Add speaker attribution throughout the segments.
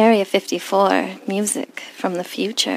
Speaker 1: Area 54, music from the future.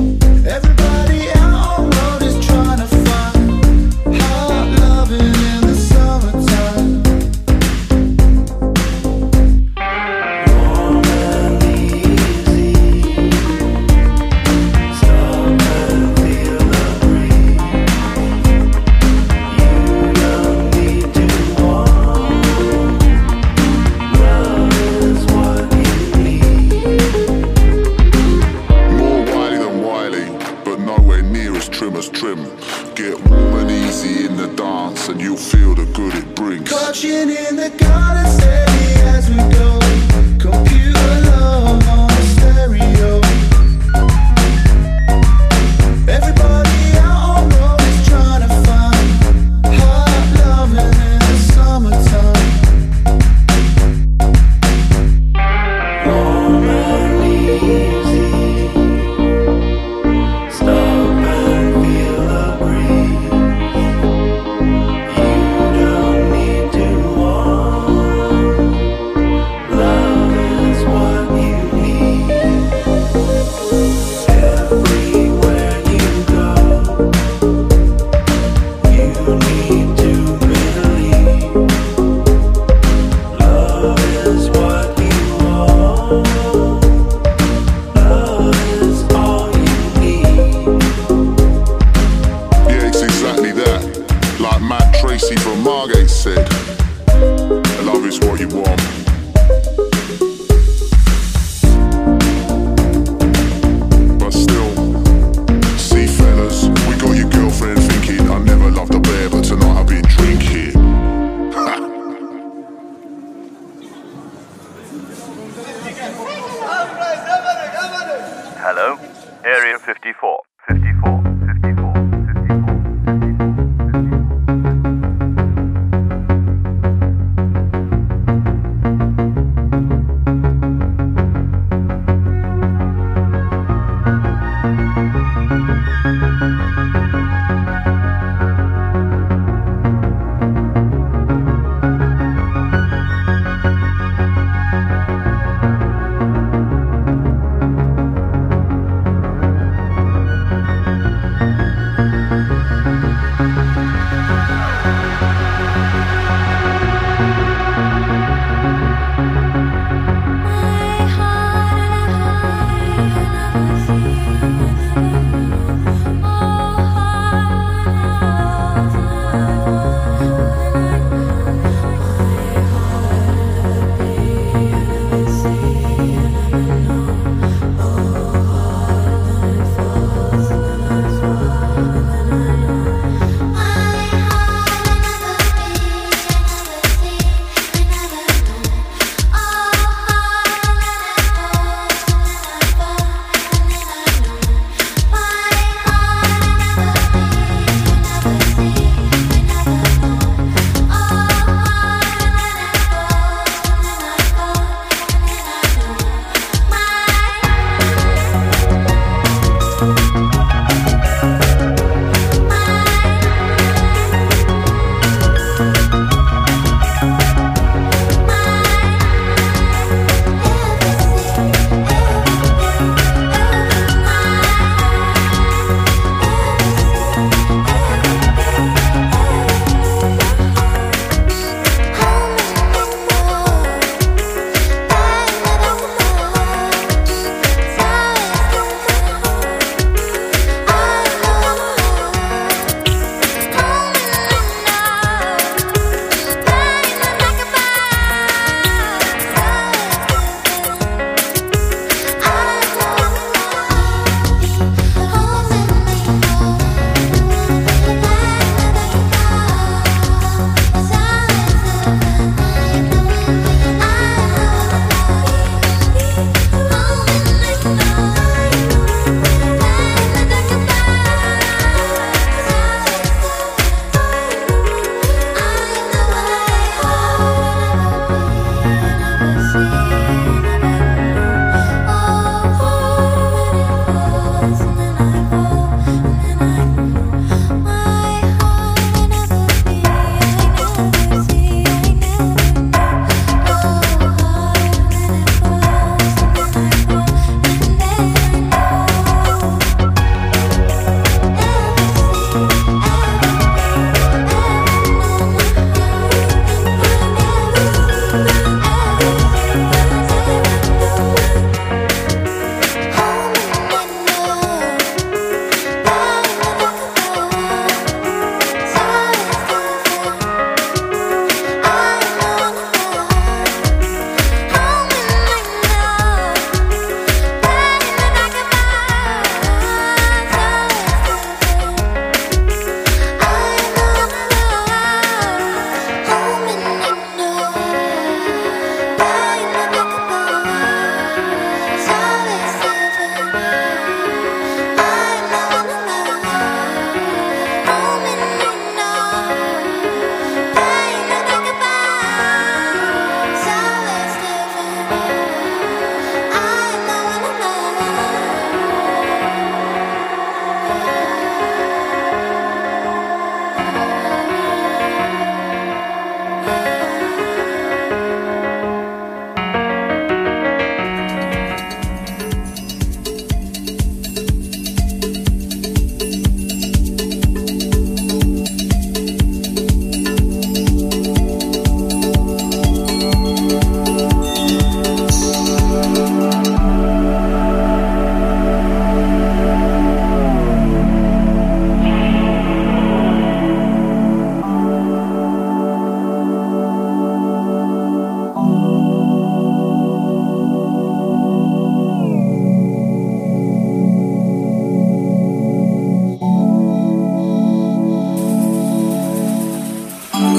Speaker 2: Everybody out on road is trying to find hot loving in and you'll feel the good it brings.
Speaker 3: Clutching in the garden steady as we go. Computer love on the stereo. Everybody out on road is trying to find hot loving in the summertime. Warm and easy. Stop and feel the breeze. You don't need to want. Love is what you need. Everywhere you go, you need to believe. Love is what you want. Love is all you need.
Speaker 2: Yeah, it's exactly that. Like Matt Tracy from Margate said, love is what you want. But still, see fellas, we got your girlfriend thinking I never loved a bear, but tonight I've been drinking.
Speaker 4: Hello, Area 54. 54. 54. 54.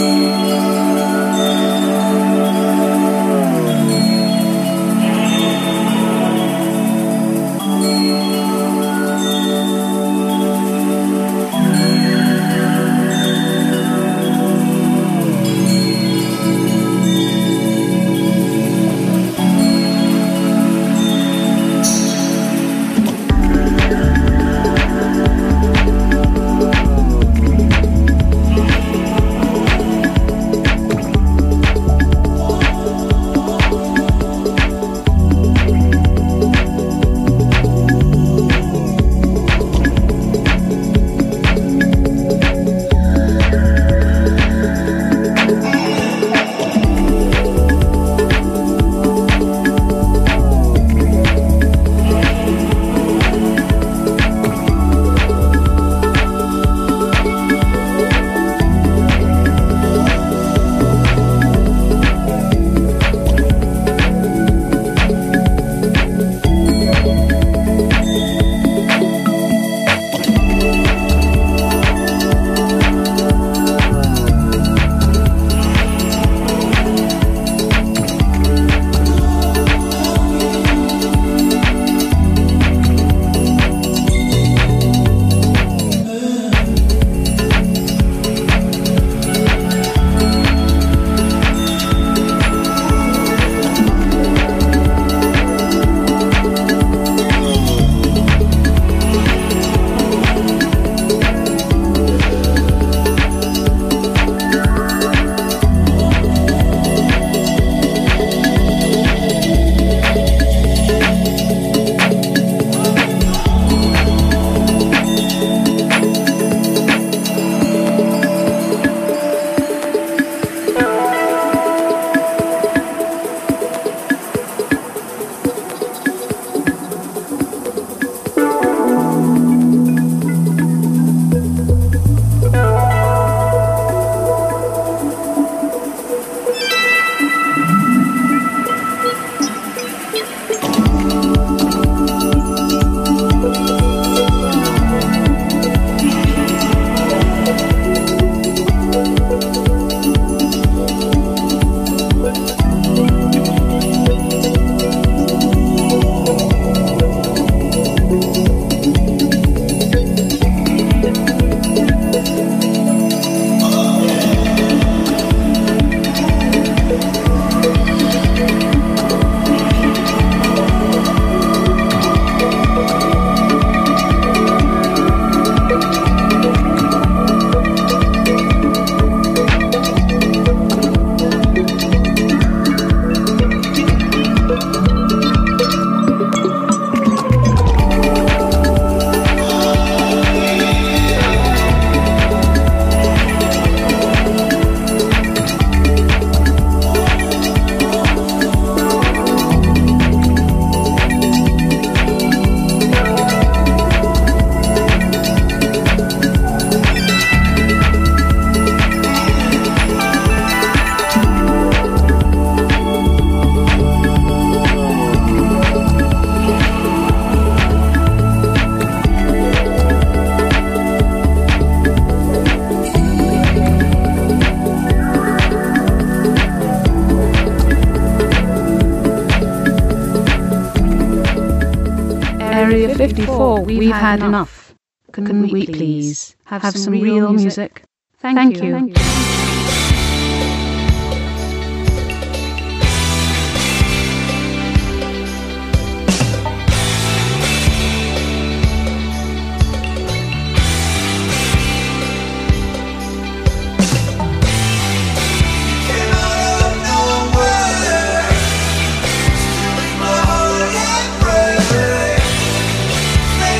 Speaker 5: Area 54, we've had enough. Can we please have some real music? Thank you.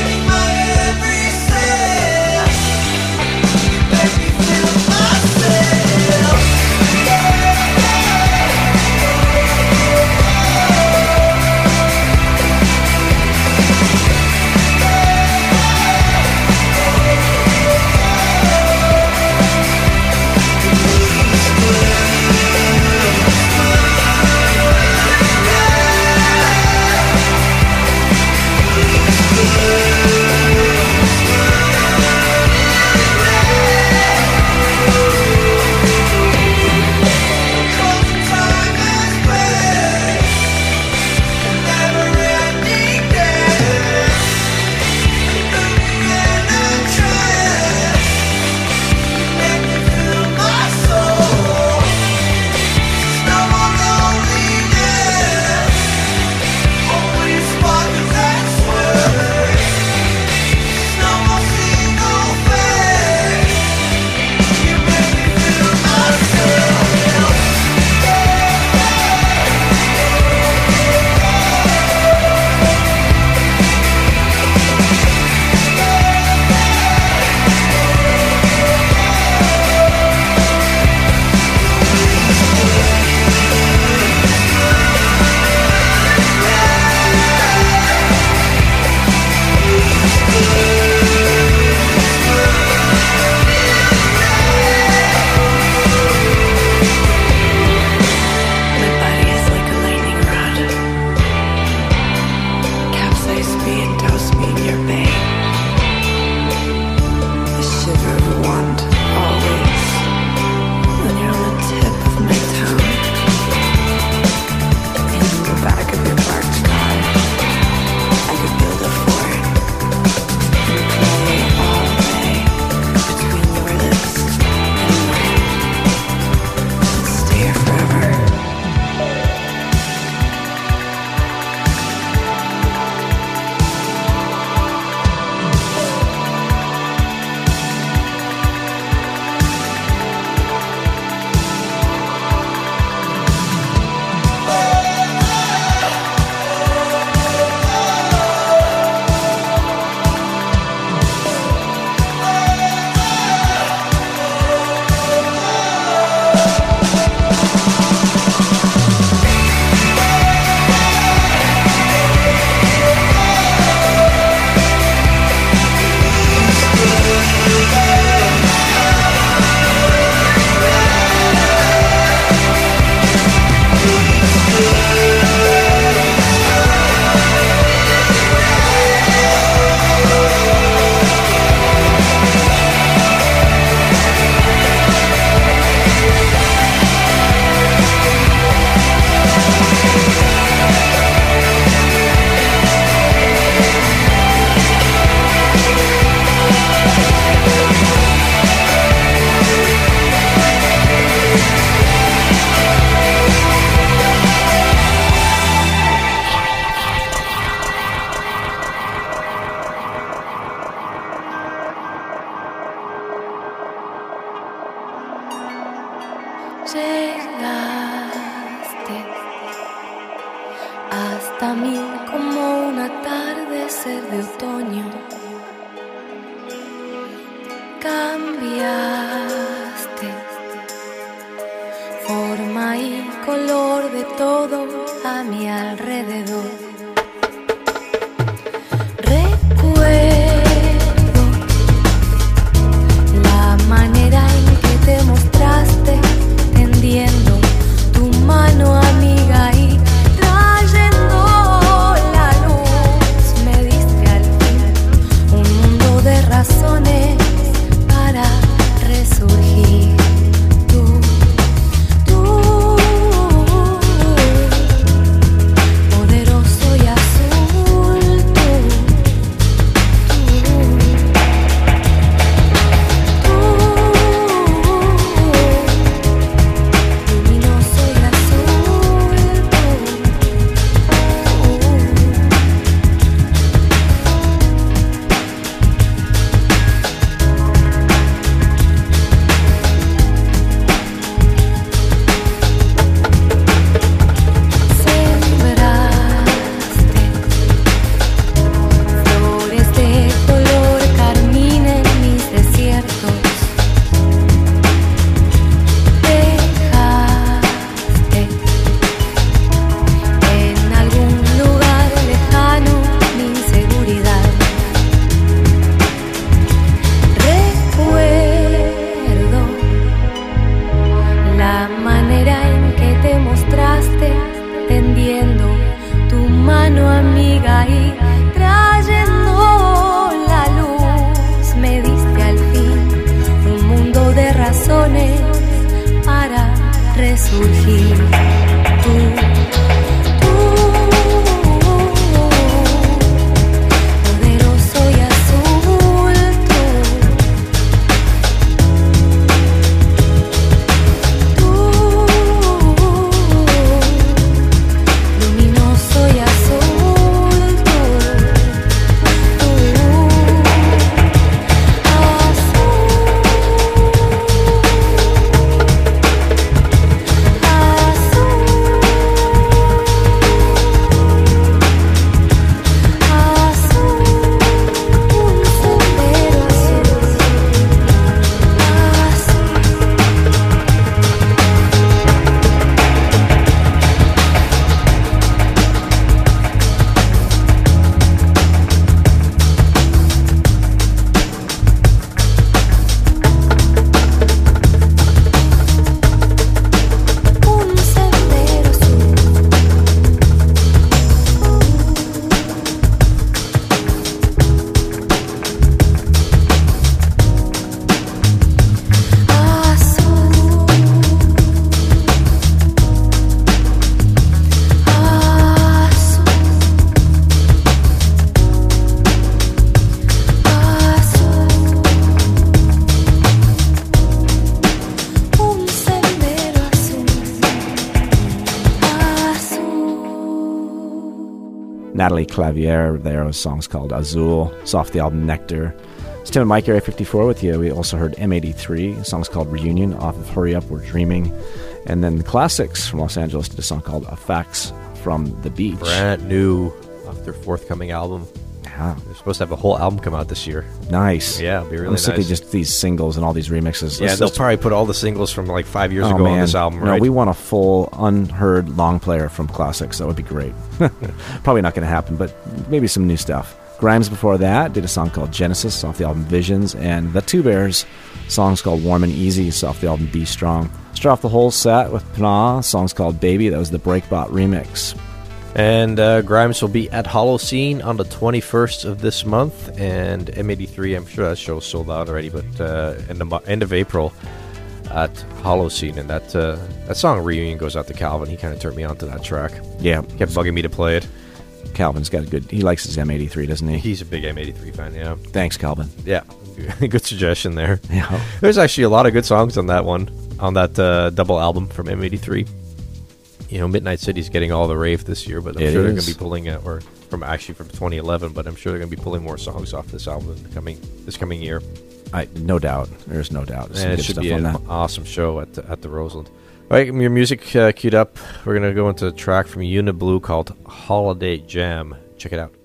Speaker 3: Let me feel myself.
Speaker 6: llegaste hasta mí como un atardecer de otoño. Cambiaste forma y color de todo a mi alrededor. Recuerdo la manera en que te mostraste, tendiendo tu mano amiga y trayendo la luz. Me diste al fin un mundo de razones para resurgir. Poderoso y azul, luminoso y azul, sembraste flores de color carmín en mis desiertos. Dejaste en algún lugar lejano mi inseguridad. Recuerdo la manera en que te mostraste, tendiendo tu mano amiga y trayendo la luz. Me diste al fin un mundo de razones para resurgir. Poderoso y azul, luminoso y azul,
Speaker 7: Natalie Clavier there. A song's called Azul. It's off the album Nectar. It's Tim and Mike, Area 54 with you. We also heard M83. A song's called Reunion off of Hurry Up, We're Dreaming. And then the Classics from Los Angeles did a song called Effects from the Beach.
Speaker 8: Brand new off their forthcoming album.
Speaker 7: Yeah.
Speaker 8: They're supposed to have a whole album come out this year.
Speaker 7: Nice.
Speaker 8: Yeah, it'll be really
Speaker 7: I'm sick of
Speaker 8: nice.
Speaker 7: just these singles and all these remixes.
Speaker 8: Yeah, they'll probably put all the singles from like 5 years ago on this album, right?
Speaker 7: No, we want a full, unheard long player from Classics. That would be great. Probably not going to happen, but maybe some new stuff. Grimes before that did a song called Genesis off the album Visions, and the Two Bears song's called Warm and Easy off the album Be Strong. Start off the whole set with Pna, song's called Baby. That was the Breakbot remix.
Speaker 8: And Grimes will be at Holocene on the 21st of this month, and M83, I'm sure that show's sold out already, but in the end of April at Holocene, and that song Reunion goes out to Calvin. He kind of turned me on to that track.
Speaker 7: Yeah.
Speaker 8: Kept bugging me to play it.
Speaker 7: Calvin's got a good, he likes his M83, doesn't he?
Speaker 8: He's a big M83 fan, yeah.
Speaker 7: Thanks, Calvin.
Speaker 8: Yeah, good suggestion there.
Speaker 7: Yeah.
Speaker 8: There's actually a lot of good songs on that one, on that double album from M83. You know, Midnight City's getting all the rave this year, but I'm sure they're going to be pulling it, or from 2011, but I'm sure they're going to be pulling more songs off this album this coming year.
Speaker 7: No doubt. There's no doubt. There's some
Speaker 8: And it
Speaker 7: good
Speaker 8: should
Speaker 7: stuff
Speaker 8: be
Speaker 7: on
Speaker 8: an
Speaker 7: that.
Speaker 8: awesome show at the Roseland. All right, your music queued up. We're going to go into a track from Uniblue called Holiday Jam. Check it out.